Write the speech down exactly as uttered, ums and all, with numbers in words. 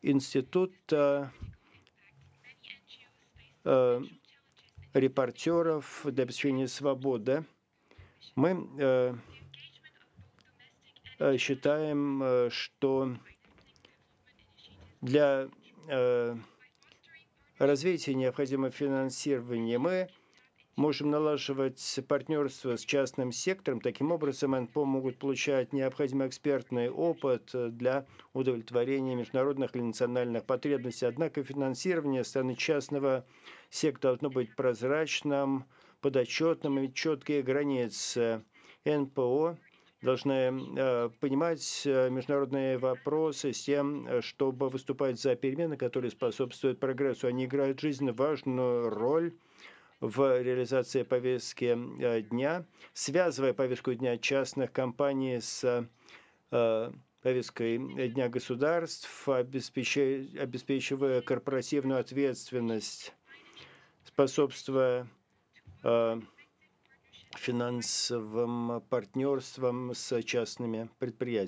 института э, репортеров для обеспечения свободы. Мы э, э, считаем, э, что для э, развития необходимо финансирование. Мы можем налаживать партнерство с частным сектором. Таким образом, эн пэ о могут получать необходимый экспертный опыт для удовлетворения международных или национальных потребностей. Однако финансирование со стороны частного сектора должно быть прозрачным, подотчетным и четкие границы. эн пэ о должны э, понимать э, международные вопросы с тем, э, чтобы выступать за перемены, которые способствуют прогрессу. Они играют жизненно важную роль в реализации повестки э, дня, связывая повестку дня частных компаний с э, повесткой дня государств, обеспечивая, обеспечивая корпоративную ответственность, способствуя э, финансовым партнерством с частными предприятиями.